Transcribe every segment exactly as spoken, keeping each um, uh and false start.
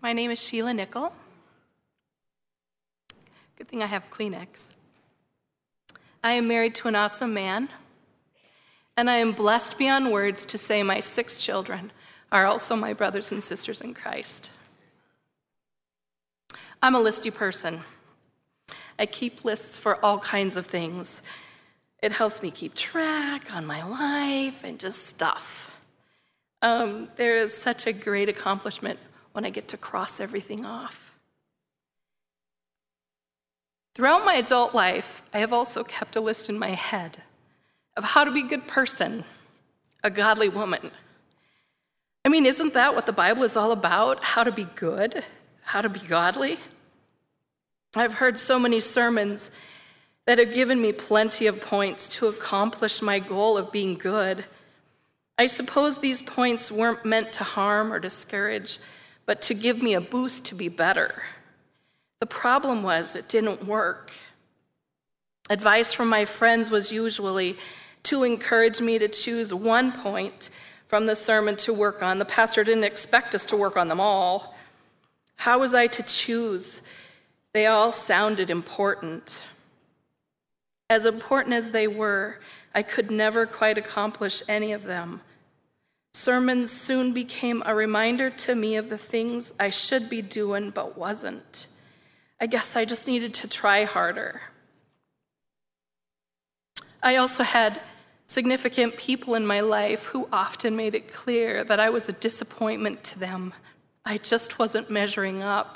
My name is Sheila Nickel. Good thing I have Kleenex. I am married to an awesome man, and I am blessed beyond words to say my six children are also my brothers and sisters in Christ. I'm a listy person. I keep lists for all kinds of things. It helps me keep track on my life and just stuff. Um, there is such a great accomplishment when I get to cross everything off. Throughout my adult life, I have also kept a list in my head of how to be a good person, a godly woman. I mean, isn't that what the Bible is all about? How to be good, how to be godly? I've heard so many sermons that have given me plenty of points to accomplish my goal of being good. I suppose these points weren't meant to harm or discourage, but to give me a boost to be better. The problem was it didn't work. Advice from my friends was usually to encourage me to choose one point from the sermon to work on. The pastor didn't expect us to work on them all. How was I to choose? They all sounded important. As important as they were, I could never quite accomplish any of them. Sermons soon became a reminder to me of the things I should be doing but wasn't. I guess I just needed to try harder. I also had significant people in my life who often made it clear that I was a disappointment to them. I just wasn't measuring up.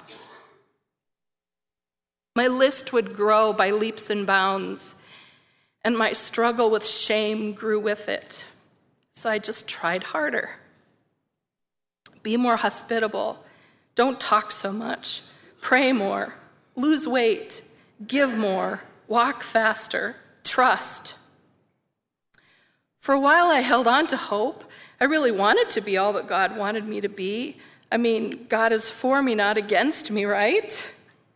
My list would grow by leaps and bounds, and my struggle with shame grew with it. So I just tried harder. Be more hospitable. Don't talk so much. Pray more. Lose weight. Give more. Walk faster. Trust. For a while, I held on to hope. I really wanted to be all that God wanted me to be. I mean, God is for me, not against me, right?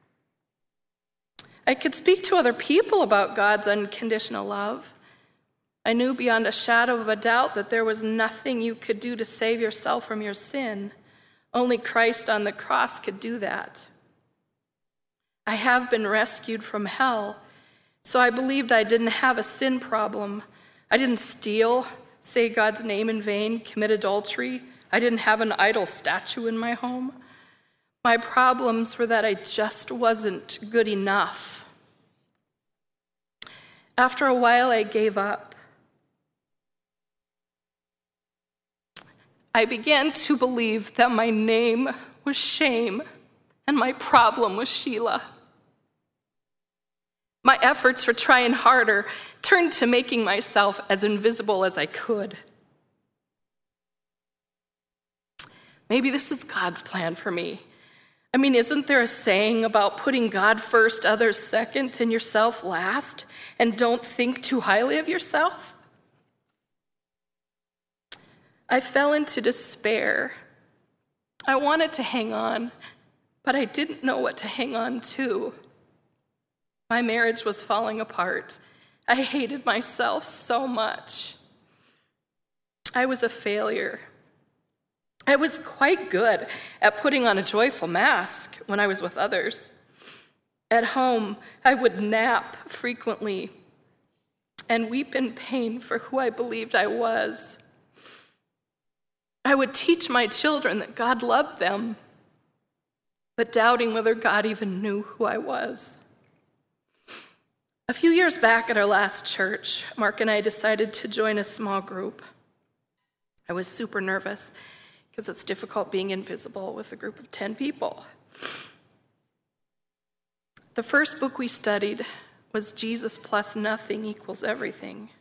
I could speak to other people about God's unconditional love. I knew beyond a shadow of a doubt that there was nothing you could do to save yourself from your sin. Only Christ on the cross could do that. I have been rescued from hell, so I believed I didn't have a sin problem. I didn't steal, say God's name in vain, commit adultery. I didn't have an idol statue in my home. My problems were that I just wasn't good enough. After a while, I gave up. I began to believe that my name was shame and my problem was Sheila. My efforts for trying harder turned to making myself as invisible as I could. Maybe this is God's plan for me. I mean, isn't there a saying about putting God first, others second, and yourself last, and don't think too highly of yourself? I fell into despair. I wanted to hang on, but I didn't know what to hang on to. My marriage was falling apart. I hated myself so much. I was a failure. I was quite good at putting on a joyful mask when I was with others. At home, I would nap frequently and weep in pain for who I believed I was. I would teach my children that God loved them, but doubting whether God even knew who I was. A few years back at our last church, Mark and I decided to join a small group. I was super nervous because it's difficult being invisible with a group of ten people. The first book we studied was Jesus plus Nothing Equals Everything.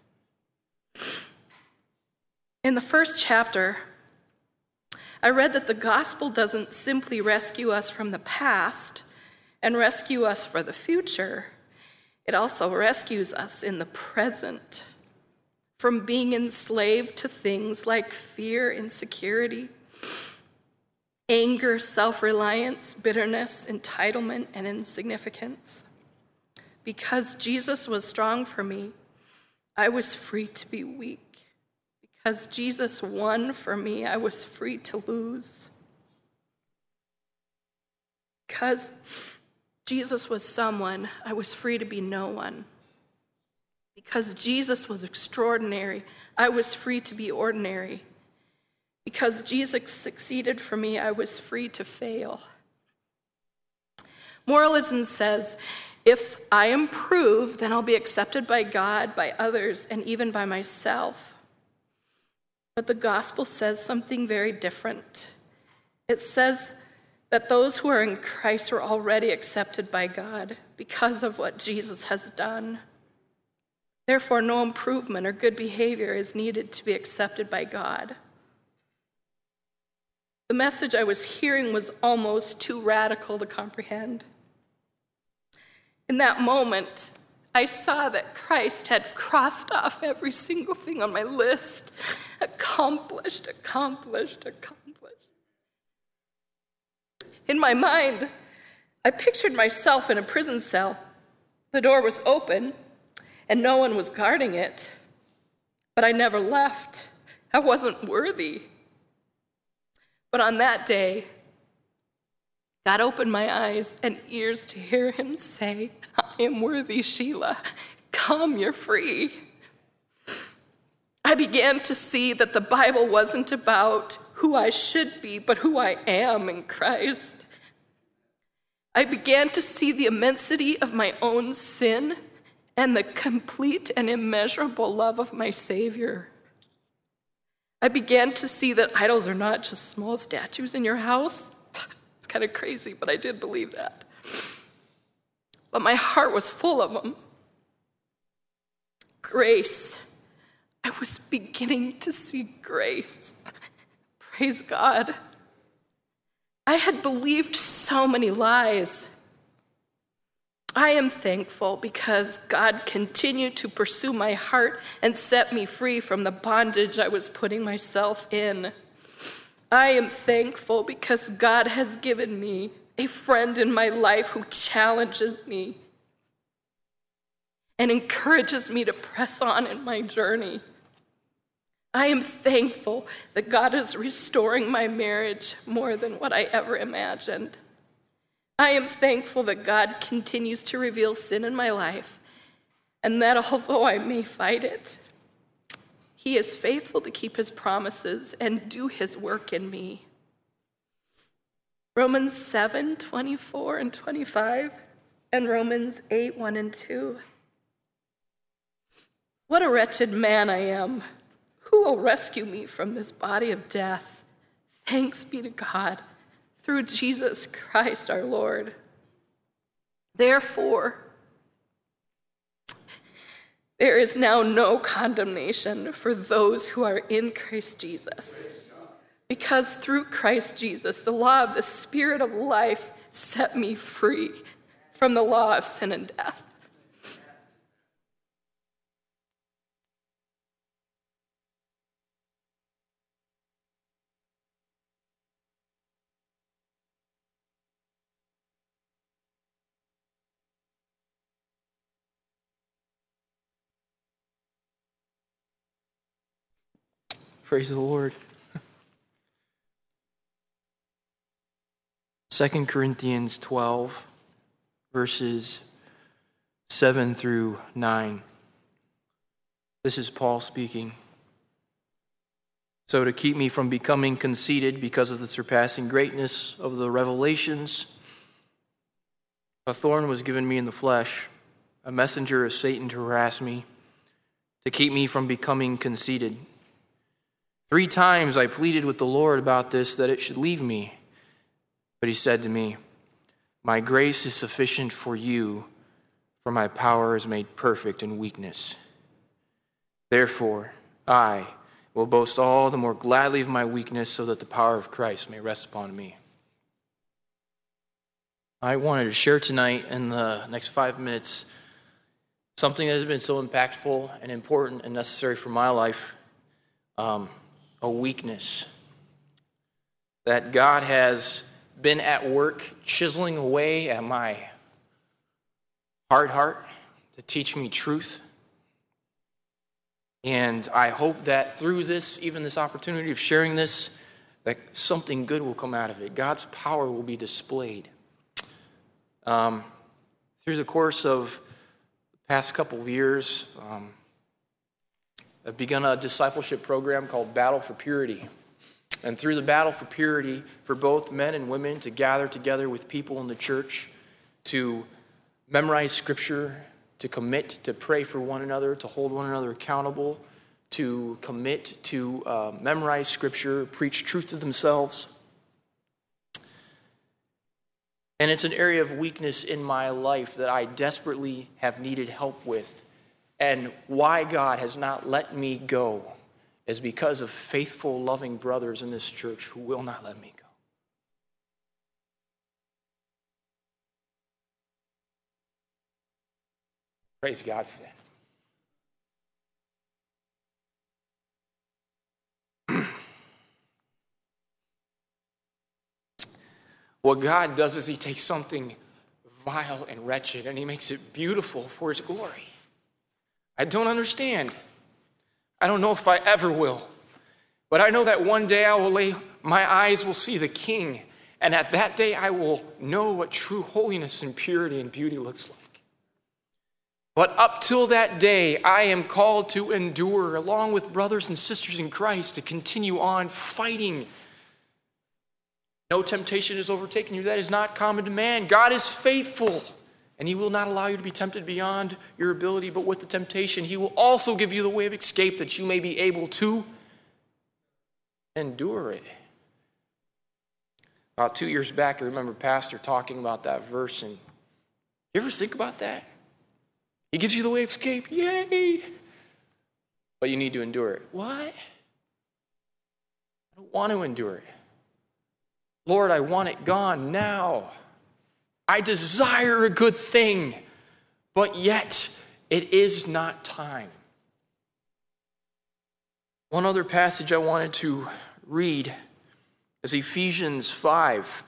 In the first chapter, I read that the gospel doesn't simply rescue us from the past and rescue us for the future. It also rescues us in the present from being enslaved to things like fear, insecurity, anger, self-reliance, bitterness, entitlement, and insignificance. Because Jesus was strong for me, I was free to be weak. Because Jesus won for me, I was free to lose. Because Jesus was someone, I was free to be no one. Because Jesus was extraordinary, I was free to be ordinary. Because Jesus succeeded for me, I was free to fail. Moralism says, if I improve, then I'll be accepted by God, by others, and even by myself. But the gospel says something very different. It says that those who are in Christ are already accepted by God because of what Jesus has done. Therefore, no improvement or good behavior is needed to be accepted by God. The message I was hearing was almost too radical to comprehend. In that moment, I saw that Christ had crossed off every single thing on my list. Accomplished, accomplished, accomplished. In my mind, I pictured myself in a prison cell. The door was open, and no one was guarding it. But I never left. I wasn't worthy. But on that day, God opened my eyes and ears to hear him say, I am worthy, Sheila. Come, you're free. I began to see that the Bible wasn't about who I should be, but who I am in Christ. I began to see the immensity of my own sin and the complete and immeasurable love of my Savior. I began to see that idols are not just small statues in your house. It's kind of crazy, but I did believe that. But my heart was full of them. Grace. I was beginning to see grace. Praise God. I had believed so many lies. I am thankful because God continued to pursue my heart and set me free from the bondage I was putting myself in. I am thankful because God has given me a friend in my life who challenges me and encourages me to press on in my journey. I am thankful that God is restoring my marriage more than what I ever imagined. I am thankful that God continues to reveal sin in my life, and that although I may fight it, he is faithful to keep his promises and do his work in me. Romans seven, twenty-four and twenty-five, and Romans eight, one and two. What a wretched man I am. Who will rescue me from this body of death? Thanks be to God, through Jesus Christ our Lord. Therefore, there is now no condemnation for those who are in Christ Jesus. Because through Christ Jesus, the law of the Spirit of life set me free from the law of sin and death. Praise the Lord. Second Corinthians twelve, verses seven through nine. This is Paul speaking. So to keep me from becoming conceited because of the surpassing greatness of the revelations, a thorn was given me in the flesh, a messenger of Satan to harass me, to keep me from becoming conceited. Three times I pleaded with the Lord about this, that it should leave me. But he said to me, my grace is sufficient for you, for my power is made perfect in weakness. Therefore, I will boast all the more gladly of my weakness, so that the power of Christ may rest upon me. I wanted to share tonight in the next five minutes something that has been so impactful and important and necessary for my life. Um, a weakness that God has been at work chiseling away at my hard heart to teach me truth. And I hope that through this, even this opportunity of sharing this, that something good will come out of it. God's power will be displayed. Um, through the course of the past couple of years, um, I've begun a discipleship program called Battle for Purity. And through the Battle for Purity, for both men and women to gather together with people in the church, to memorize Scripture, to commit to pray for one another, to hold one another accountable, to commit to uh, memorize Scripture, preach truth to themselves. And it's an area of weakness in my life that I desperately have needed help with. And why God has not let me go is because of faithful, loving brothers in this church who will not let me go. Praise God for that. What God does is he takes something vile and wretched and he makes it beautiful for his glory. I don't understand. I don't know if I ever will. But I know that one day I will lay, my eyes will see the King. And at that day I will know what true holiness and purity and beauty looks like. But up till that day, I am called to endure along with brothers and sisters in Christ to continue on fighting. No temptation has overtaken you that is not common to man. God is faithful, and he will not allow you to be tempted beyond your ability, but with the temptation, he will also give you the way of escape that you may be able to endure it. About two years back, I remember Pastor talking about that verse, and you ever think about that? He gives you the way of escape, yay! But you need to endure it. What? I don't want to endure it. Lord, I want it gone now. I desire a good thing, but yet it is not time. One other passage I wanted to read is Ephesians five.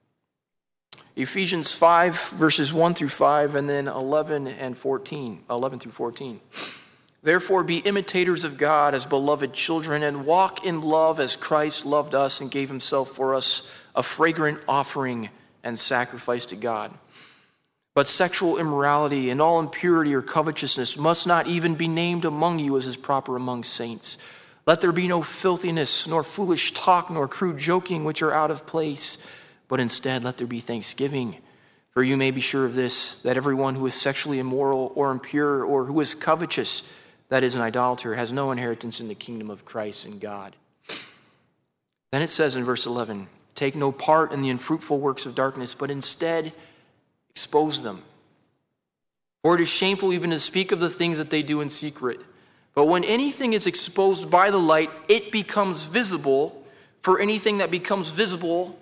Ephesians five, verses one through five, and then eleven and fourteen, eleven through fourteen. Therefore, be imitators of God as beloved children, and walk in love as Christ loved us and gave himself for us, a fragrant offering and sacrifice to God. But sexual immorality and all impurity or covetousness must not even be named among you as is proper among saints. Let there be no filthiness, nor foolish talk, nor crude joking, which are out of place, but instead let there be thanksgiving. For you may be sure of this, that everyone who is sexually immoral or impure or who is covetous, that is an idolater, has no inheritance in the kingdom of Christ and God. Then it says in verse eleven, take no part in the unfruitful works of darkness, but instead expose them. For it is shameful even to speak of the things that they do in secret. But when anything is exposed by the light, it becomes visible. For anything that becomes visible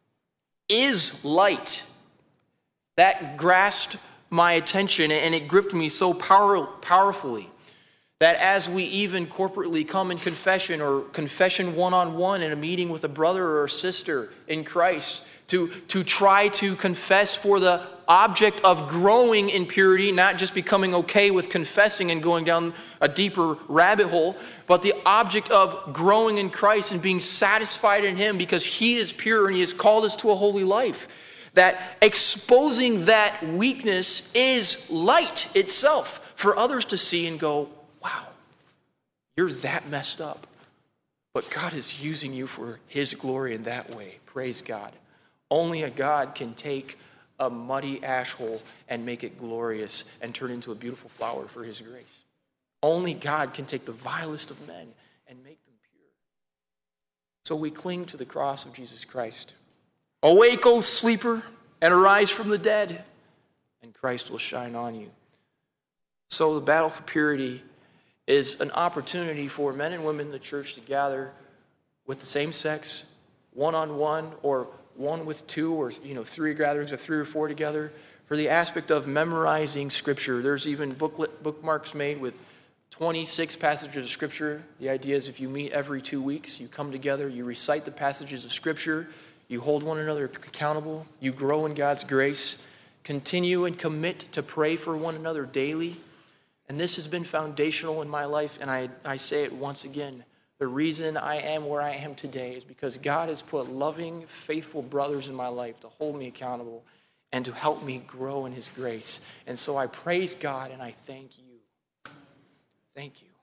is light. That grasped my attention and it gripped me so power, powerfully that as we even corporately come in confession or confession one-on-one in a meeting with a brother or a sister in Christ, to, to try to confess for the object of growing in purity, not just becoming okay with confessing and going down a deeper rabbit hole, but the object of growing in Christ and being satisfied in him because he is pure and he has called us to a holy life. That exposing that weakness is light itself for others to see and go, wow, you're that messed up. But God is using you for his glory in that way. Praise God. Only a God can take a muddy ash hole and make it glorious and turn into a beautiful flower for his grace. Only God can take the vilest of men and make them pure. So we cling to the cross of Jesus Christ. Awake, O sleeper, and arise from the dead, and Christ will shine on you. So the battle for purity is an opportunity for men and women in the church to gather with the same sex, one-on-one, or one with two, or you know, three gatherings of three or four together, for the aspect of memorizing Scripture. There's even booklet, bookmarks made with twenty-six passages of Scripture. The idea is if you meet every two weeks, you come together, you recite the passages of Scripture, you hold one another accountable, you grow in God's grace, continue and commit to pray for one another daily. And this has been foundational in my life, and I, I say it once again. The reason I am where I am today is because God has put loving, faithful brothers in my life to hold me accountable. and to help me grow in his grace. And so I praise God and I thank you. Thank you.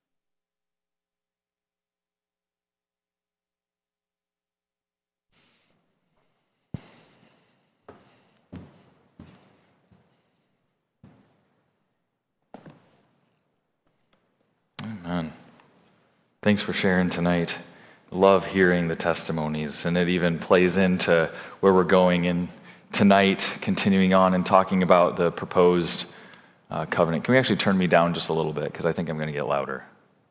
Amen. Thanks for sharing tonight. Love hearing the testimonies, and it even plays into where we're going in tonight, continuing on and talking about the proposed uh, covenant. Can we actually turn me down just a little bit, because I think I'm going to get louder.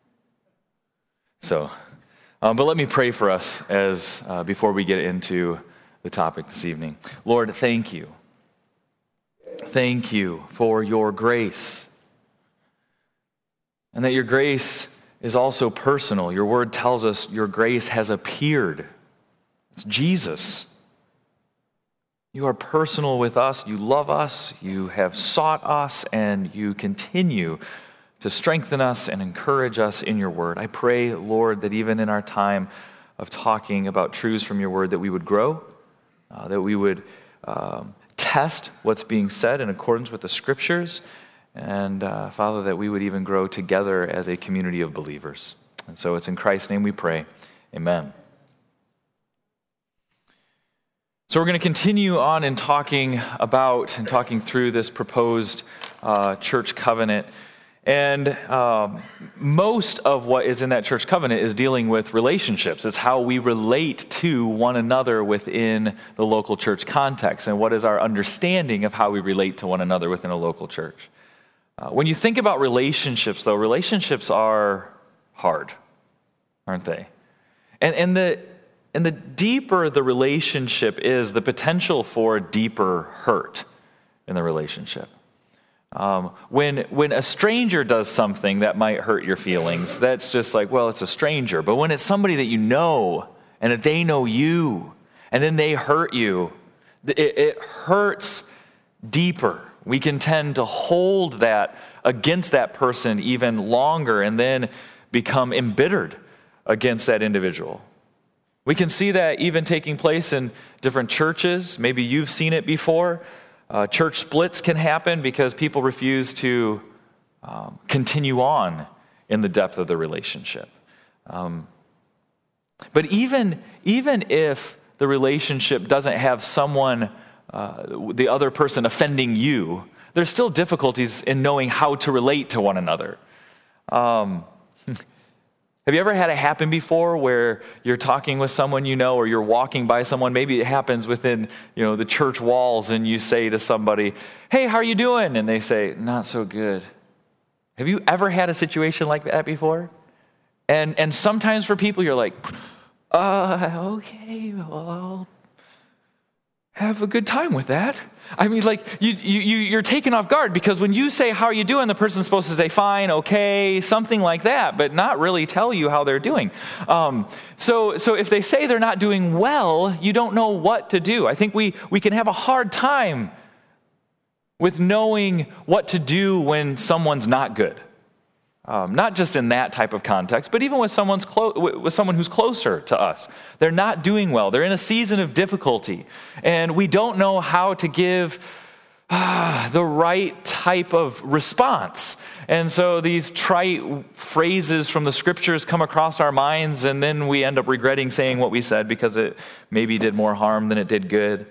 So, um, but let me pray for us as uh, before we get into the topic this evening. Lord, thank you. Thank you for your grace. And that your grace is also personal. Your word tells us your grace has appeared. It's Jesus. You are personal with us. You love us. You have sought us, and you continue to strengthen us and encourage us in your word. I pray, Lord, that even in our time of talking about truths from your word, that we would grow, uh, that we would um, test what's being said in accordance with the scriptures, and uh, Father, that we would even grow together as a community of believers. And so it's in Christ's name we pray. Amen. So we're going to continue on in talking about and talking through this proposed uh, church covenant. And um, most of what is in that church covenant is dealing with relationships. It's how we relate to one another within the local church context, and what is our understanding of how we relate to one another within a local church. Uh, when you think about relationships, though, relationships are hard, aren't they? And, and, the, and the deeper the relationship is, the potential for deeper hurt in the relationship. Um, when, when a stranger does something that might hurt your feelings, that's just like, well, it's a stranger. But when it's somebody that you know, and that they know you, and then they hurt you, it, it hurts deeper. We can tend to hold that against that person even longer, and then become embittered against that individual. We can see that even taking place in different churches. Maybe you've seen it before. Uh, church splits can happen because people refuse to um, continue on in the depth of the relationship. Um, but even, even if the relationship doesn't have someone Uh, the other person offending you, there's still difficulties in knowing how to relate to one another. Um, have you ever had it happen before where you're talking with someone you know, or you're walking by someone, maybe it happens within, you know, the church walls, and you say to somebody, "Hey, how are you doing?" And they say, "Not so good." Have you ever had a situation like that before? And and sometimes for people, you're like, uh, okay, well, I'll have a good time with that. I mean, like, you, you, you're taken off guard, because when you say, "How are you doing?" the person's supposed to say, "Fine, okay," something like that, but not really tell you how they're doing. Um, so, so if they say they're not doing well, you don't know what to do. I think we, we can have a hard time with knowing what to do when someone's not good. Um, not just in that type of context, but even with someone's clo- with someone who's closer to us. They're not doing well. They're in a season of difficulty, and we don't know how to give ah, the right type of response. And so these trite phrases from the scriptures come across our minds, and then we end up regretting saying what we said because it maybe did more harm than it did good.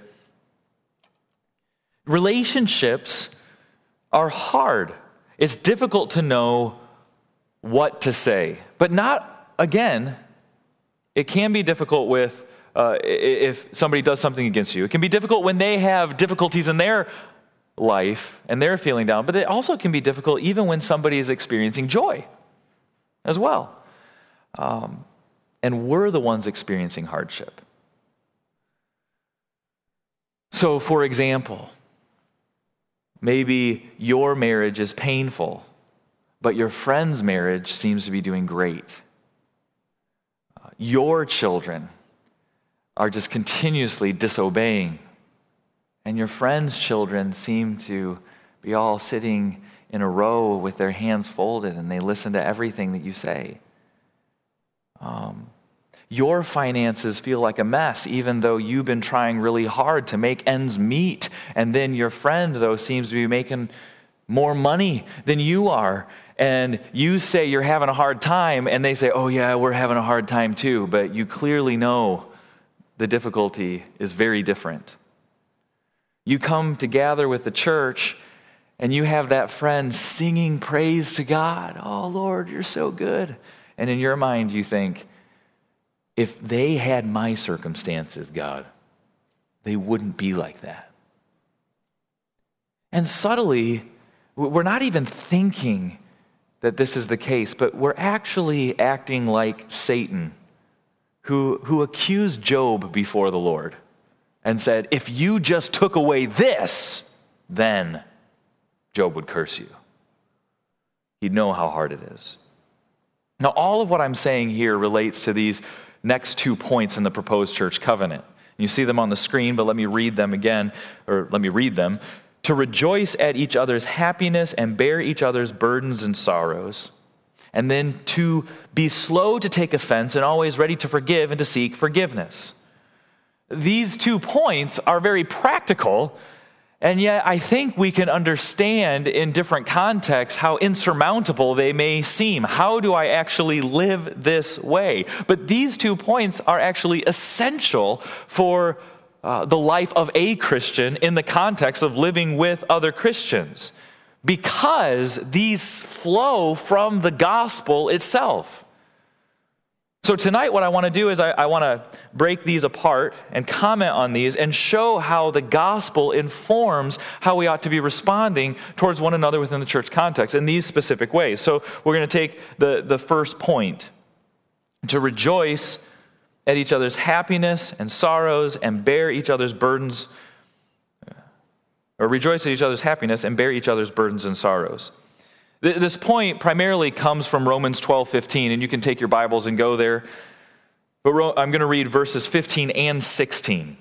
Relationships are hard. It's difficult to know what to say, but not, again, it can be difficult with, uh, if somebody does something against you. It can be difficult when they have difficulties in their life and they're feeling down, but it also can be difficult even when somebody is experiencing joy as well. Um, and we're the ones experiencing hardship. So, for example, maybe your marriage is painful, but your friend's marriage seems to be doing great. Uh, your children are just continuously disobeying, and your friend's children seem to be all sitting in a row with their hands folded, and they listen to everything that you say. Um, your finances feel like a mess, even though you've been trying really hard to make ends meet. And then your friend, though, seems to be making more money than you are. And you say you're having a hard time, and they say, oh yeah, we're having a hard time too. But you clearly know the difficulty is very different. You come to gather with the church, and you have that friend singing praise to God. Oh, Lord, you're so good. And in your mind, you think, if they had my circumstances, God, they wouldn't be like that. And subtly, we're not even thinking that this is the case, but we're actually acting like Satan, who, who accused Job before the Lord and said, if you just took away this, then Job would curse you. He'd know how hard it is. Now, all of what I'm saying here relates to these next two points in the proposed church covenant. You see them on the screen, but let me read them again, or let me read them. To rejoice at each other's happiness and bear each other's burdens and sorrows. And then to be slow to take offense and always ready to forgive and to seek forgiveness. These two points are very practical, and yet I think we can understand in different contexts how insurmountable they may seem. How do I actually live this way? But these two points are actually essential for uh, the life of a Christian in the context of living with other Christians, because these flow from the gospel itself. So tonight what I want to do is I, I want to break these apart and comment on these and show how the gospel informs how we ought to be responding towards one another within the church context in these specific ways. So we're going to take the, the first point, to rejoice at each other's happiness and sorrows and bear each other's burdens, or rejoice at each other's happiness and bear each other's burdens and sorrows. This point primarily comes from Romans twelve fifteen, and you can take your Bibles and go there. But I'm going to read verses fifteen and sixteen.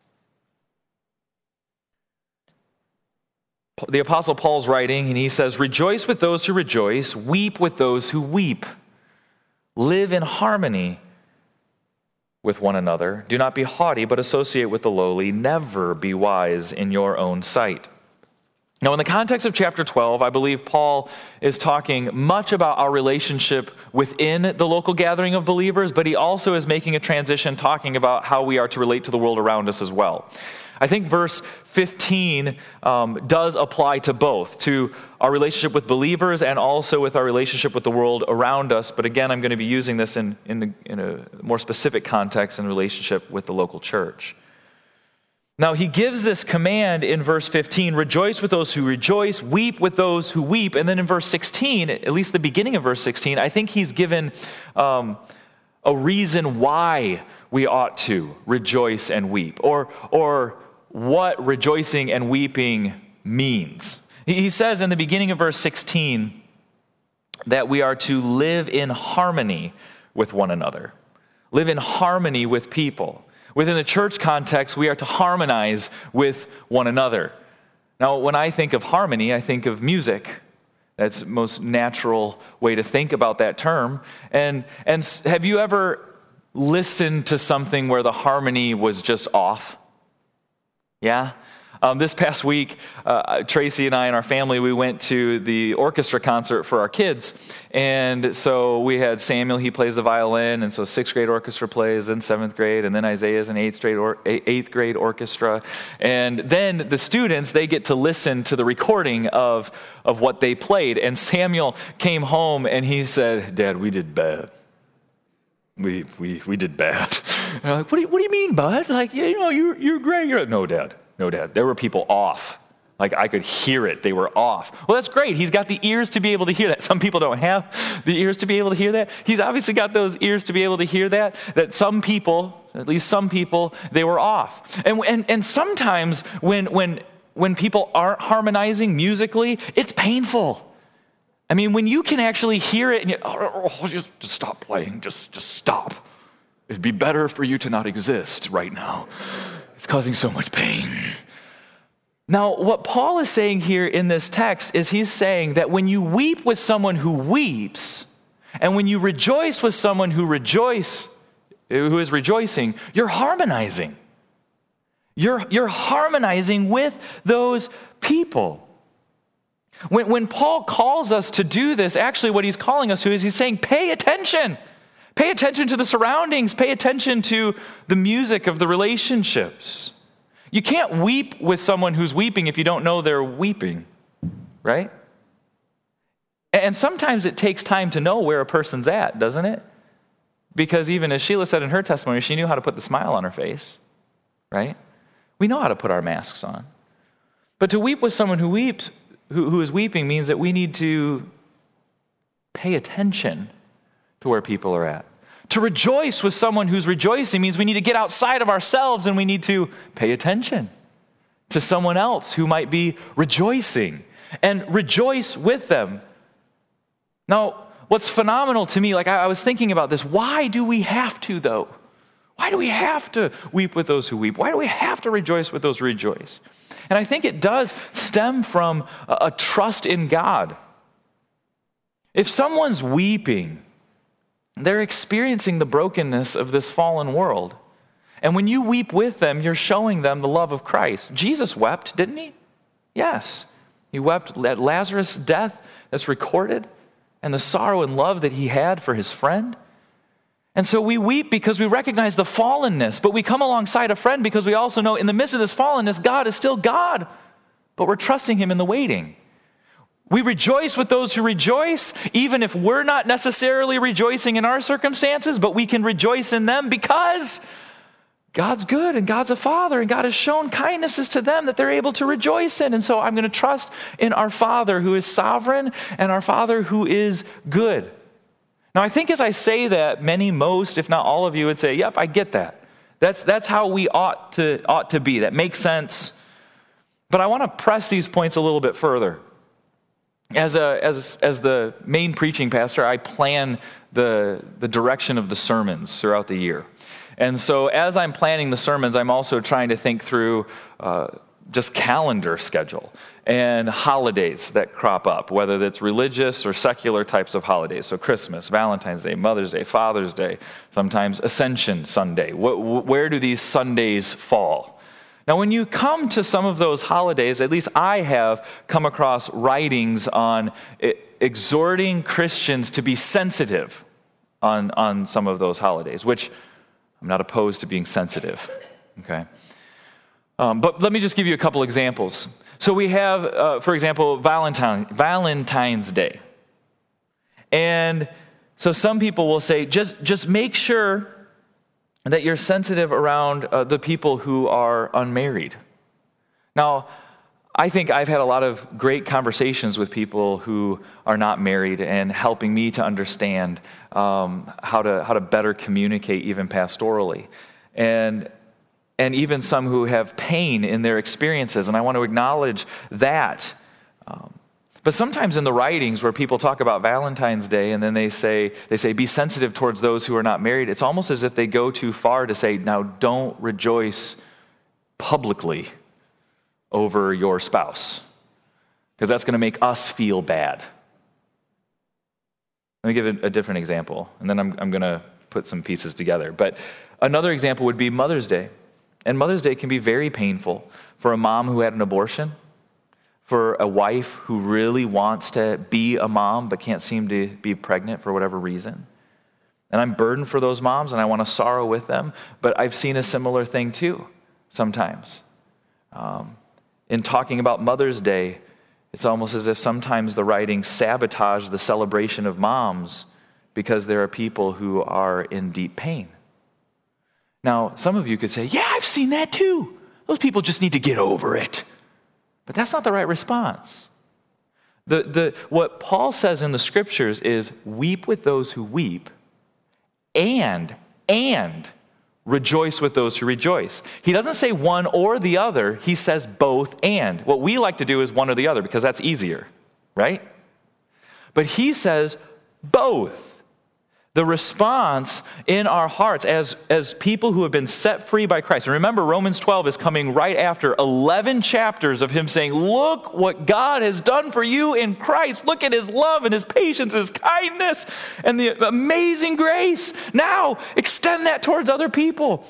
The Apostle Paul's writing, and he says, rejoice with those who rejoice, weep with those who weep. Live in harmony with one another. Do not be haughty, but associate with the lowly. Never be wise in your own sight. Now, in the context of chapter twelve, I believe Paul is talking much about our relationship within the local gathering of believers, but he also is making a transition talking about how we are to relate to the world around us as well. I think verse fifteen um, does apply to both, to our relationship with believers and also with our relationship with the world around us. But again, I'm going to be using this in, in, the, in a more specific context in relationship with the local church. Now, he gives this command in verse fifteen, rejoice with those who rejoice, weep with those who weep. And then in verse sixteen, at least the beginning of verse sixteen, I think he's given um, a reason why we ought to rejoice and weep, or, or what rejoicing and weeping means. He says in the beginning of verse sixteen that we are to live in harmony with one another, live in harmony with people. Within the church context, we are to harmonize with one another. Now, when I think of harmony, I think of music. That's the most natural way to think about that term. And, and have you ever listened to something where the harmony was just off? Yeah? Um, this past week, uh, Tracy and I and our family, we went to the orchestra concert for our kids. And so we had Samuel, he plays the violin, and so sixth grade orchestra plays, then seventh grade, and then Isaiah's an eighth grade, or, eighth grade orchestra. And then the students, they get to listen to the recording of, of what they played. And Samuel came home and he said, Dad, we did bad. We we we did bad. And I'm like, what do you, what do you mean, bud? Like, you know, you're, you're great. You're like, no, Dad. No, Dad, there were people off. Like, I could hear it. They were off. Well, that's great. He's got the ears to be able to hear that. Some people don't have the ears to be able to hear that. He's obviously got those ears to be able to hear that, that some people, at least some people, they were off. And and, and sometimes when, when, when people aren't harmonizing musically, it's painful. I mean, when you can actually hear it and you, oh, oh, just, just stop playing. Just, just stop. It'd be better for you to not exist right now. It's causing so much pain. Now, what Paul is saying here in this text is he's saying that when you weep with someone who weeps, and when you rejoice with someone who rejoice, who is rejoicing, you're harmonizing. You're, you're harmonizing with those people. When, when Paul calls us to do this, actually what he's calling us to is he's saying, pay attention. Pay attention to the surroundings. Pay attention to the music of the relationships. You can't weep with someone who's weeping if you don't know they're weeping, right? And sometimes it takes time to know where a person's at, doesn't it? Because even as Sheila said in her testimony, she knew how to put the smile on her face, right? We know how to put our masks on. But to weep with someone who weeps, who, who is weeping, means that we need to pay attention to where people are at. To rejoice with someone who's rejoicing means we need to get outside of ourselves and we need to pay attention to someone else who might be rejoicing and rejoice with them. Now, what's phenomenal to me, like I, I was thinking about this, why do we have to though? Why do we have to weep with those who weep? Why do we have to rejoice with those who rejoice? And I think it does stem from a, a trust in God. If someone's weeping, they're experiencing the brokenness of this fallen world. And when you weep with them, you're showing them the love of Christ. Jesus wept, didn't he? Yes. He wept at Lazarus' death that's recorded and the sorrow and love that he had for his friend. And so we weep because we recognize the fallenness, but we come alongside a friend because we also know in the midst of this fallenness, God is still God, but we're trusting him in the waiting. We rejoice with those who rejoice, even if we're not necessarily rejoicing in our circumstances, but we can rejoice in them because God's good and God's a Father and God has shown kindnesses to them that they're able to rejoice in. And so I'm going to trust in our Father who is sovereign and our Father who is good. Now, I think as I say that, many, most, if not all of you would say, yep, I get that. That's, that's how we ought to, ought to be. That makes sense. But I want to press these points a little bit further. As, a, as, as the main preaching pastor, I plan the, the direction of the sermons throughout the year. And so as I'm planning the sermons, I'm also trying to think through uh, just calendar schedule and holidays that crop up, whether that's religious or secular types of holidays. So Christmas, Valentine's Day, Mother's Day, Father's Day, sometimes Ascension Sunday. Wh- where do these Sundays fall? Now, when you come to some of those holidays, at least I have come across writings on exhorting Christians to be sensitive on, on some of those holidays, which I'm not opposed to being sensitive, okay? Um, but let me just give you a couple examples. So we have, uh, for example, Valentine, Valentine's Day. And so some people will say, just, just make sure that you're sensitive around uh, the people who are unmarried. Now, I think I've had a lot of great conversations with people who are not married and helping me to understand um, how to how to better communicate even pastorally. And and even some who have pain in their experiences, and I want to acknowledge that. Um, but sometimes in the writings where people talk about Valentine's Day and then they say, they say, be sensitive towards those who are not married, it's almost as if they go too far to say, now don't rejoice publicly over your spouse, because that's going to make us feel bad. Let me give a, a different example, and then I'm, I'm going to put some pieces together. But another example would be Mother's Day. And Mother's Day can be very painful for a mom who had an abortion, for a wife who really wants to be a mom but can't seem to be pregnant for whatever reason. And I'm burdened for those moms, and I want to sorrow with them, but I've seen a similar thing too, sometimes. Um, in talking about Mother's Day, it's almost as if sometimes the writings sabotage the celebration of moms because there are people who are in deep pain. Now, some of you could say, yeah, I've seen that too. Those people just need to get over it. But that's not the right response. The, the, what Paul says in the scriptures is weep with those who weep and, and rejoice with those who rejoice. He doesn't say one or the other. He says both and. What we like to do is one or the other because that's easier, right? But he says both. The response in our hearts as, as people who have been set free by Christ. And remember, Romans twelve is coming right after eleven chapters of him saying, look what God has done for you in Christ. Look at his love and his patience, his kindness, and the amazing grace. Now, extend that towards other people.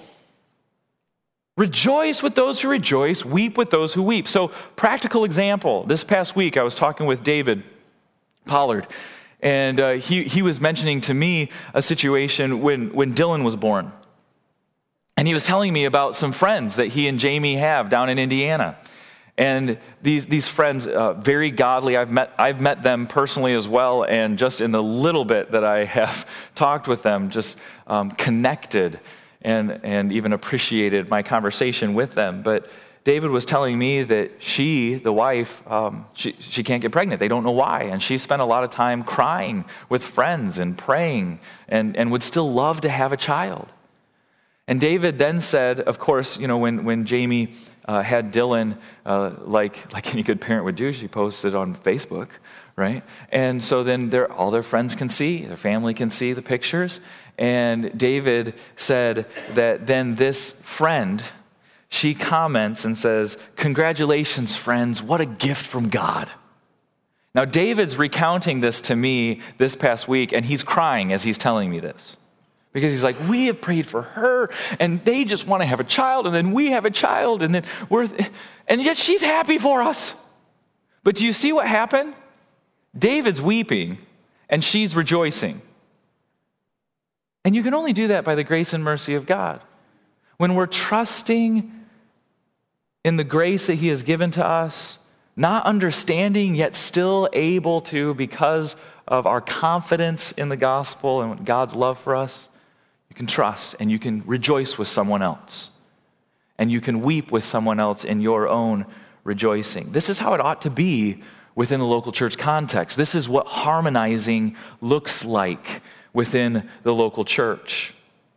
Rejoice with those who rejoice, weep with those who weep. So, practical example. This past week, I was talking with David Pollard. And uh, he, he was mentioning to me a situation when, when Dylan was born. And he was telling me about some friends that he and Jamie have down in Indiana. And these, these friends, uh, very godly, I've met, I've met them personally as well. And just in the little bit that I have talked with them, just um, connected and, and even appreciated my conversation with them. But David was telling me that she, the wife, um, she, she can't get pregnant. They don't know why. And she spent a lot of time crying with friends and praying and, and would still love to have a child. And David then said, of course, you know, when, when Jamie uh, had Dylan, uh, like, like any good parent would do, she posted on Facebook, right? And so then they're, all their friends can see, their family can see the pictures. And David said that then this friend, she comments and says, congratulations, friends, what a gift from God. Now, David's recounting this to me this past week, and he's crying as he's telling me this. Because he's like, we have prayed for her, and they just want to have a child, and then we have a child, and then we're, and yet she's happy for us. But do you see what happened? David's weeping, and she's rejoicing. And you can only do that by the grace and mercy of God. When we're trusting in the grace that he has given to us, not understanding yet still able to, because of our confidence in the gospel and God's love for us, you can trust and you can rejoice with someone else. And you can weep with someone else in your own rejoicing. This is how it ought to be within the local church context. This is what harmonizing looks like within the local church.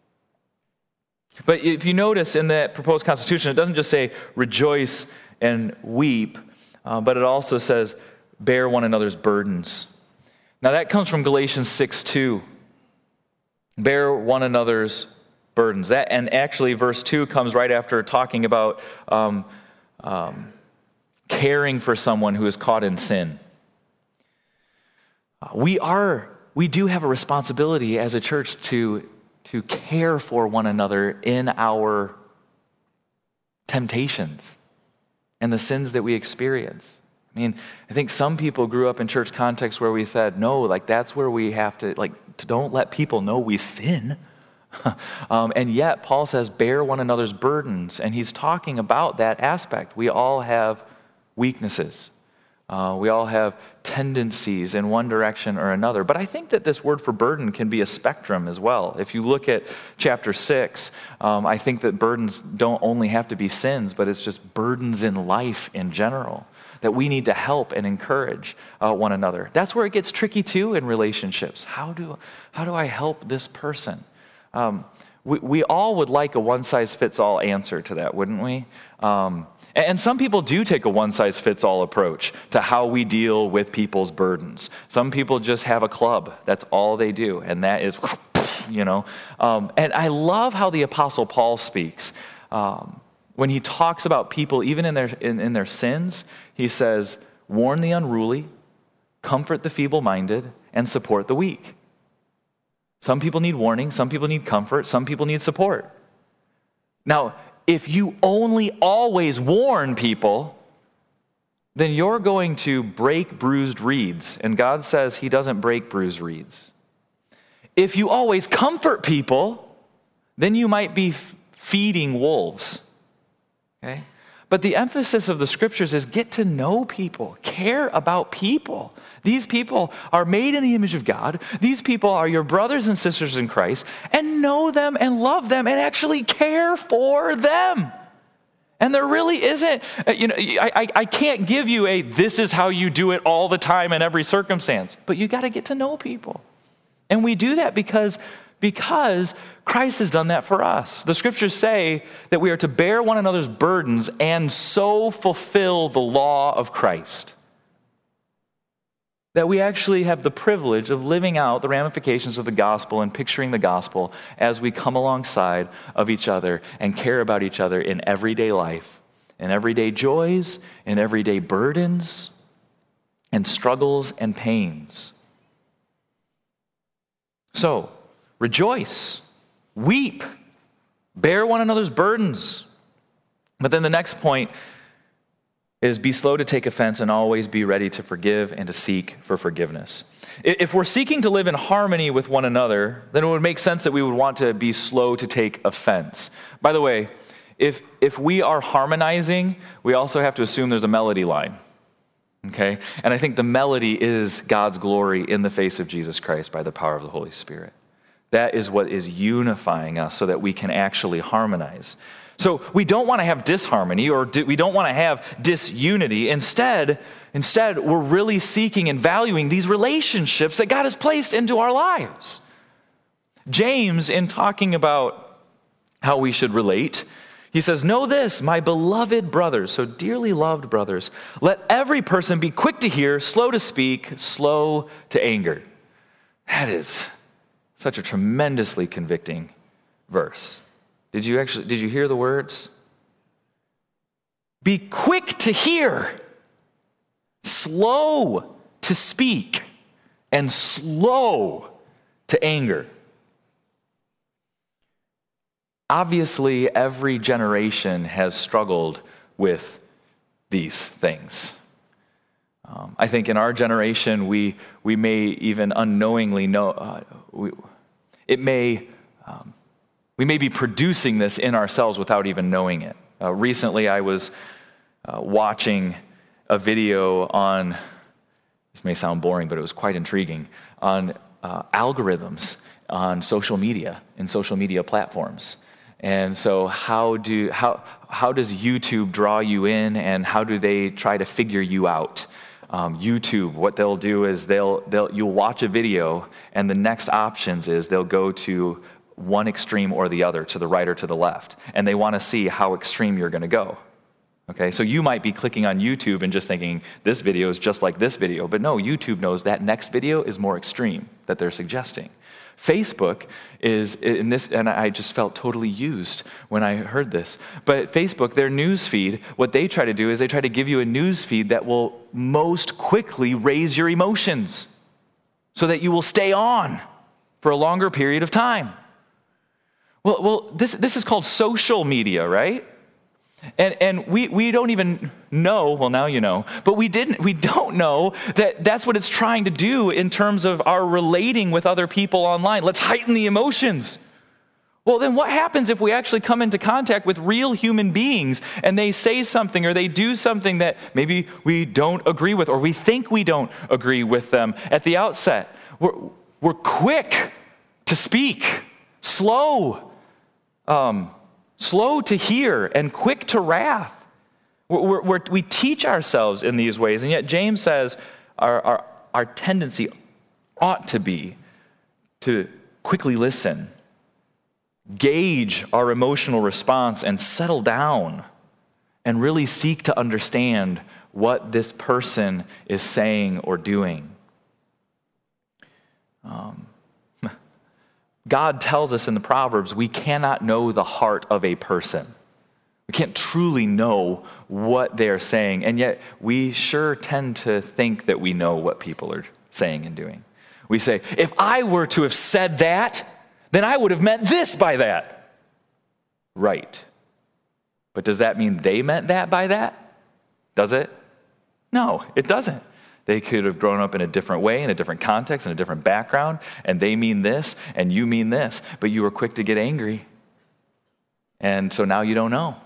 But if you notice in that proposed constitution, it doesn't just say rejoice and weep, uh, but it also says bear one another's burdens. Now that comes from Galatians six two. Bear one another's burdens. That, and actually verse two comes right after talking about um, um, caring for someone who is caught in sin. Uh, we are, we do have a responsibility as a church to to care for one another in our temptations and the sins that we experience. I mean, I think some people grew up in church contexts where we said, no, like that's where we have to, like, to don't let people know we sin. um, and yet, Paul says, bear one another's burdens. And he's talking about that aspect. We all have weaknesses. Uh, we all have tendencies in one direction or another. But I think that this word for burden can be a spectrum as well. If you look at chapter six, um, I think that burdens don't only have to be sins, but it's just burdens in life in general, that we need to help and encourage uh, one another. That's where it gets tricky too in relationships. How do, how do I help this person? Um, we, we all would like a one-size-fits-all answer to that, wouldn't we? Um, And some people do take a one-size-fits-all approach to how we deal with people's burdens. Some people just have a club. That's all they do. And that is, you know. Um, and I love how the Apostle Paul speaks. Um, when he talks about people, even in their, in, in their sins, he says, warn the unruly, comfort the feeble-minded, and support the weak. Some people need warning. Some people need comfort. Some people need support. Now, if you only always warn people, then you're going to break bruised reeds. And God says he doesn't break bruised reeds. If you always comfort people, then you might be f- feeding wolves. Okay? But the emphasis of the scriptures is get to know people, care about people. These people are made in the image of God. These people are your brothers and sisters in Christ, and know them and love them and actually care for them. And there really isn't, you know, I, I can't give you a this is how you do it all the time in every circumstance, but you got to get to know people. And we do that because Because Christ has done that for us. The scriptures say that we are to bear one another's burdens and so fulfill the law of Christ. that we actually have the privilege of living out the ramifications of the gospel and picturing the gospel as we come alongside of each other and care about each other in everyday life, in everyday joys, in everyday burdens, and struggles and pains. So, rejoice, weep, bear one another's burdens. But then the next point is be slow to take offense and always be ready to forgive and to seek for forgiveness. If we're seeking to live in harmony with one another, then it would make sense that we would want to be slow to take offense. By the way, if if we are harmonizing, we also have to assume there's a melody line. Okay? And I think the melody is God's glory in the face of Jesus Christ by the power of the Holy Spirit. That is what is unifying us so that we can actually harmonize. So we don't want to have disharmony or we don't want to have disunity. Instead, instead, we're really seeking and valuing these relationships that God has placed into our lives. James, in talking about how we should relate, he says, "Know this, my beloved brothers," so dearly loved brothers, "let every person be quick to hear, slow to speak, slow to anger." That is such a tremendously convicting verse. Did you actually, did you hear the words? Be quick to hear, slow to speak, and slow to anger. Obviously, every generation has struggled with these things. Um, I think in our generation, we we may even unknowingly know, uh, we, it may, um, we may be producing this in ourselves without even knowing it. Uh, recently, I was uh, watching a video on, this may sound boring, but it was quite intriguing, on uh, algorithms on social media, in social media platforms. And so how do how how does YouTube draw you in, and how do they try to figure you out? Um, YouTube, what they'll do is they'll they'll you'll watch a video, and the next options is they'll go to one extreme or the other, to the right or to the left, and they want to see how extreme you're going to go. Okay, so you might be clicking on YouTube and just thinking this video is just like this video, but no, YouTube knows that next video is more extreme that they're suggesting. Facebook is in this, and I just felt totally used when I heard this. But Facebook, their news feed, what they try to do is they try to give you a news feed that will most quickly raise your emotions so that you will stay on for a longer period of time. Well, well, this this is called social media, right? And and we, we don't even know, well now you know, but we didn't we don't know that that's what it's trying to do in terms of our relating with other people online. Let's heighten the emotions. Well, then what happens if we actually come into contact with real human beings and they say something or they do something that maybe we don't agree with, or we think we don't agree with them at the outset? We're, we're quick to speak, slow, um, slow to hear, and quick to wrath. We're, we're, we teach ourselves in these ways, and yet James says our, our, our tendency ought to be to quickly listen, gauge our emotional response, and settle down and really seek to understand what this person is saying or doing. Um, God tells us in the Proverbs we cannot know the heart of a person. We can't truly know what they're saying, and yet we sure tend to think that we know what people are saying and doing. We say, if I were to have said that, then I would have meant this by that. Right. But does that mean they meant that by that? Does it? No, it doesn't. They could have grown up in a different way, in a different context, in a different background, and they mean this, and you mean this, but you were quick to get angry. And so now you don't know.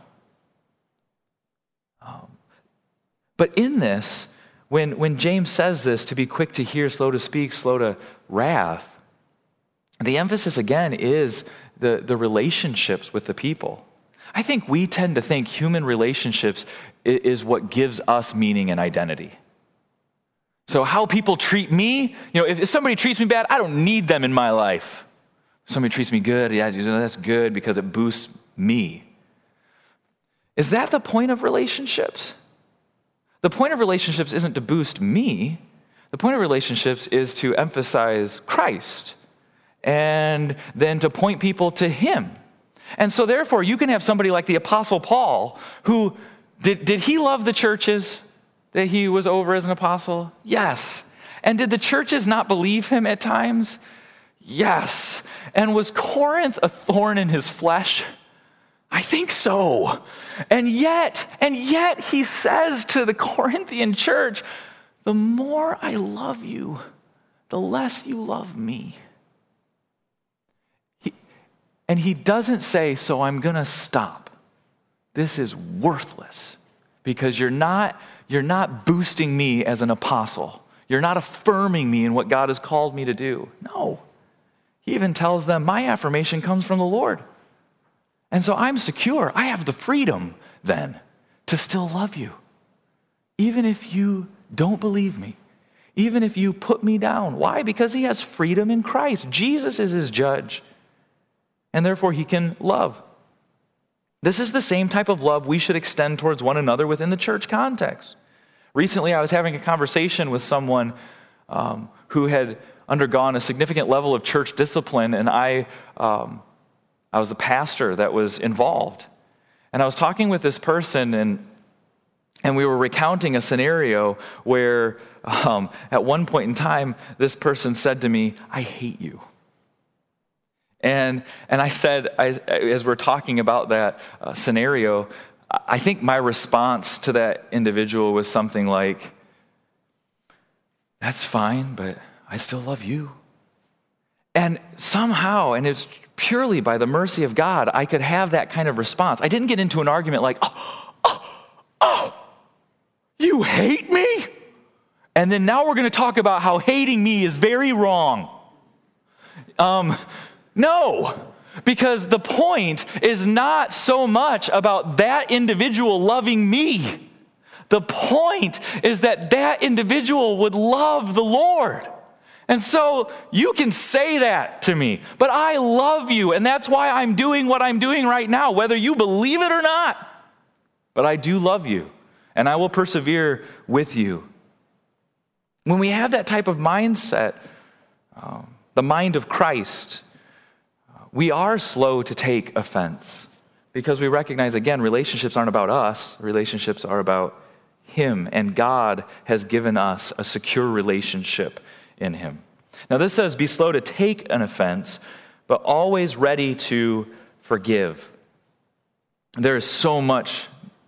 Um, but in this, when, when James says this, to be quick to hear, slow to speak, slow to wrath, the emphasis again is the, the relationships with the people. I think we tend to think human relationships is what gives us meaning and identity. So how people treat me, you know, if, if somebody treats me bad, I don't need them in my life. If somebody treats me good, yeah, you know, that's good because it boosts me. Is that the point of relationships? The point of relationships isn't to boost me. The point of relationships is to emphasize Christ and then to point people to him. And so therefore, you can have somebody like the Apostle Paul who, did, did he love the churches that he was over as an apostle? Yes. And did the churches not believe him at times? Yes. And was Corinth a thorn in his flesh? I think so. And yet, and yet he says to the Corinthian church, the more I love you, the less you love me. He, and he doesn't say, so I'm going to stop. This is worthless because you're not, you're not boosting me as an apostle. You're not affirming me in what God has called me to do. No. He even tells them, my affirmation comes from the Lord. And so I'm secure. I have the freedom then to still love you. Even if you don't believe me. Even if you put me down. Why? Because he has freedom in Christ. Jesus is his judge. And therefore he can love. This is the same type of love we should extend towards one another within the church context. Recently, I was having a conversation with someone um, who had undergone a significant level of church discipline, and I, um, I was a pastor that was involved. And I was talking with this person, and and we were recounting a scenario where um, at one point in time, this person said to me, I hate you. And and I said, I, as we're talking about that uh, scenario, I think my response to that individual was something like, that's fine, but I still love you. And somehow, and it's purely by the mercy of God, I could have that kind of response. I didn't get into an argument like, oh, oh, oh, you hate me? And then now we're going to talk about how hating me is very wrong. Um, no. Because the point is not so much about that individual loving me. The point is that that individual would love the Lord. And so you can say that to me, but I love you, and that's why I'm doing what I'm doing right now, whether you believe it or not. But I do love you, and I will persevere with you. When we have that type of mindset, um, the mind of Christ, we are slow to take offense because we recognize, again, relationships aren't about us. Relationships are about him, and God has given us a secure relationship in him. Now, this says, be slow to take an offense, but always ready to forgive. There is so much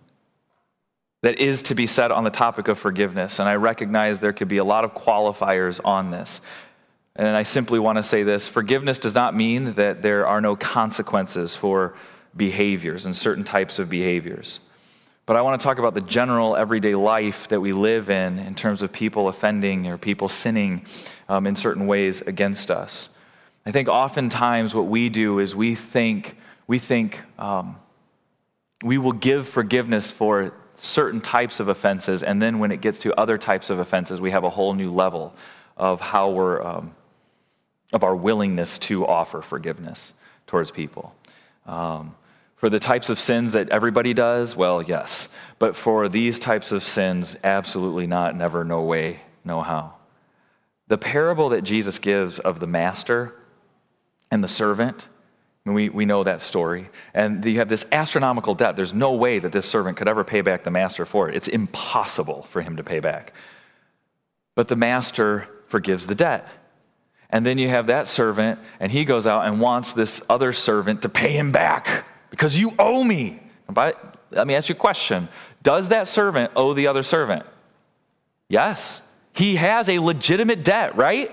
that is to be said on the topic of forgiveness, and I recognize there could be a lot of qualifiers on this. And I simply want to say this, forgiveness does not mean that there are no consequences for behaviors and certain types of behaviors. But I want to talk about the general everyday life that we live in in terms of people offending or people sinning um, in certain ways against us. I think oftentimes what we do is we think, we think um, we will give forgiveness for certain types of offenses, and then when it gets to other types of offenses, we have a whole new level of how we're um, of our willingness to offer forgiveness towards people. Um, for the types of sins that everybody does, well, yes. But for these types of sins, absolutely not, never, no way, no how. The parable that Jesus gives of the master and the servant, I mean, we, we know that story. And you have this astronomical debt. There's no way that this servant could ever pay back the master for it. It's impossible for him to pay back. But the master forgives the debt. And then you have that servant, and he goes out and wants this other servant to pay him back because you owe me. But let me ask you a question. Does that servant owe the other servant? Yes. He has a legitimate debt, right?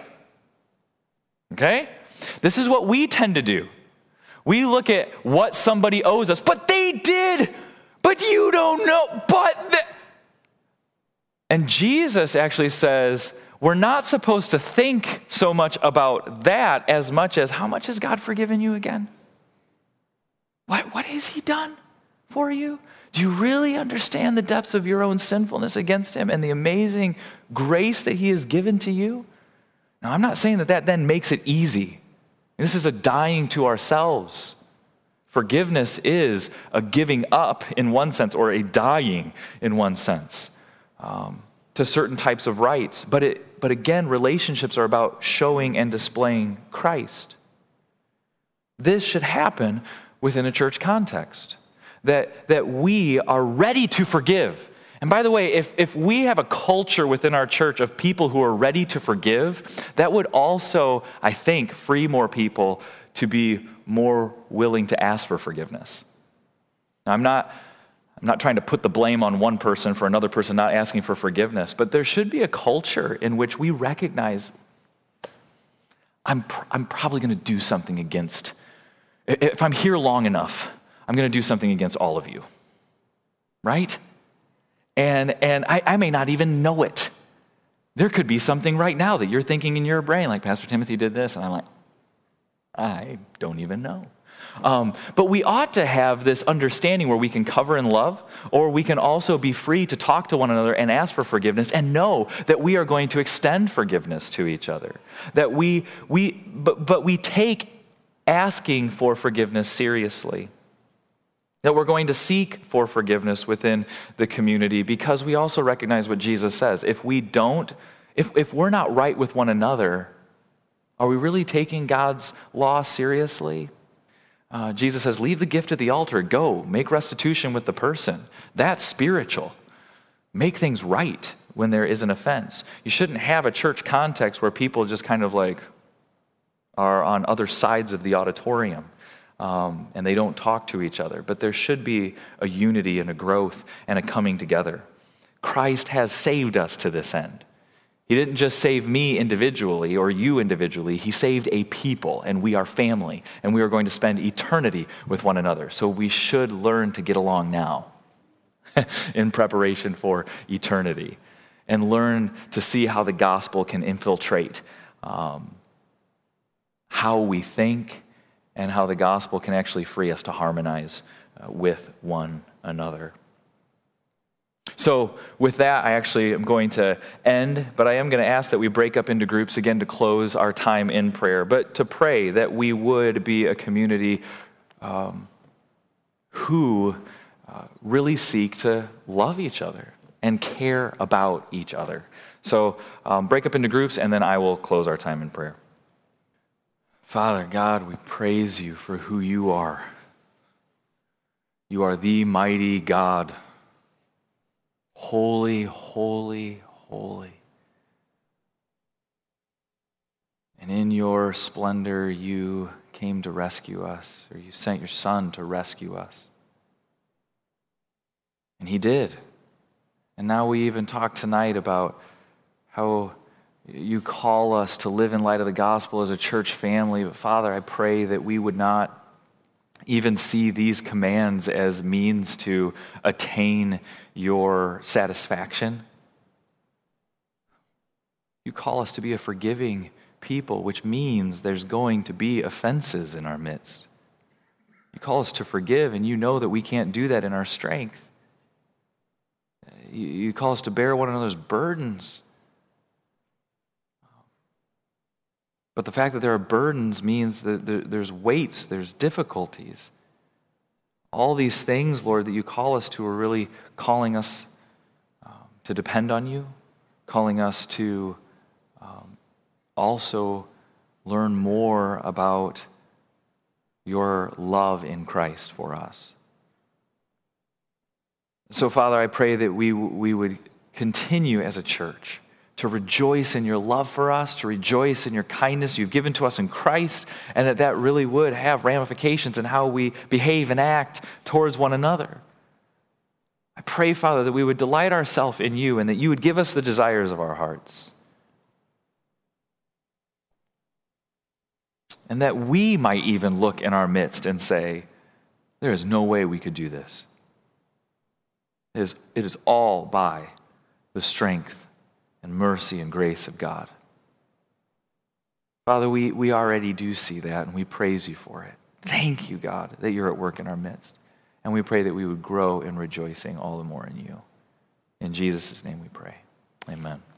Okay? This is what we tend to do. We look at what somebody owes us, but they did, but you don't know, but the... And Jesus actually says, we're not supposed to think so much about that as much as how much has God forgiven you again? What, what has he done for you? Do you really understand the depths of your own sinfulness against him and the amazing grace that he has given to you? Now, I'm not saying that that then makes it easy. This is a dying to ourselves. Forgiveness is a giving up in one sense, or a dying in one sense. Um, to certain types of rights, but it but again, relationships are about showing and displaying Christ. This should happen within a church context, that, that we are ready to forgive. And by the way, if, if we have a culture within our church of people who are ready to forgive, that would also, I think, free more people to be more willing to ask for forgiveness. Now, I'm not, I'm not trying to put the blame on one person for another person not asking for forgiveness, but there should be a culture in which we recognize I'm, pr- I'm probably going to do something against, if I'm here long enough, I'm going to do something against all of you, right? And and I, I may not even know it. There could be something right now that you're thinking in your brain, like Pastor Timothy did this, and I'm like, I don't even know. Um, but we ought to have this understanding where we can cover in love, or we can also be free to talk to one another and ask for forgiveness and know that we are going to extend forgiveness to each other. That we, we but, but we take asking for forgiveness seriously. That we're going to seek for forgiveness within the community because we also recognize what Jesus says. If we don't, if, if we're not right with one another, are we really taking God's law seriously? Uh, Jesus says, leave the gift at the altar, go, make restitution with the person. That's spiritual. Make things right when there is an offense. You shouldn't have a church context where people just kind of like are on other sides of the auditorium. Um, and they don't talk to each other. But there should be a unity and a growth and a coming together. Christ has saved us to this end. He didn't just save me individually or you individually. He saved a people, and we are family, and we are going to spend eternity with one another. So we should learn to get along now in preparation for eternity and learn to see how the gospel can infiltrate um, how we think, and how the gospel can actually free us to harmonize uh, with one another. So with that, I actually am going to end, but I am going to ask that we break up into groups again to close our time in prayer, but to pray that we would be a community um, who uh, really seek to love each other and care about each other. So um, break up into groups, and then I will close our time in prayer. Father God, we praise you for who you are. You are the mighty God. Holy, holy, holy. And in your splendor, you came to rescue us, or you sent your Son to rescue us. And he did. And now we even talk tonight about how you call us to live in light of the gospel as a church family. But Father, I pray that we would not even see these commands as means to attain your satisfaction. You call us to be a forgiving people, which means there's going to be offenses in our midst. You call us to forgive, and you know that we can't do that in our strength. You call us to bear one another's burdens. But the fact that there are burdens means that there's weights, there's difficulties. All these things, Lord, that you call us to are really calling us um, to depend on you, calling us to um, also learn more about your love in Christ for us. So, Father, I pray that we, we would continue as a church to rejoice in your love for us, to rejoice in your kindness you've given to us in Christ, and that that really would have ramifications in how we behave and act towards one another. I pray, Father, that we would delight ourselves in you and that you would give us the desires of our hearts. And that we might even look in our midst and say, there is no way we could do this. It is, it is all by the strength and mercy and grace of God. Father, we, we already do see that, and we praise you for it. Thank you, God, that you're at work in our midst. And we pray that we would grow in rejoicing all the more in you. In Jesus' name we pray. Amen.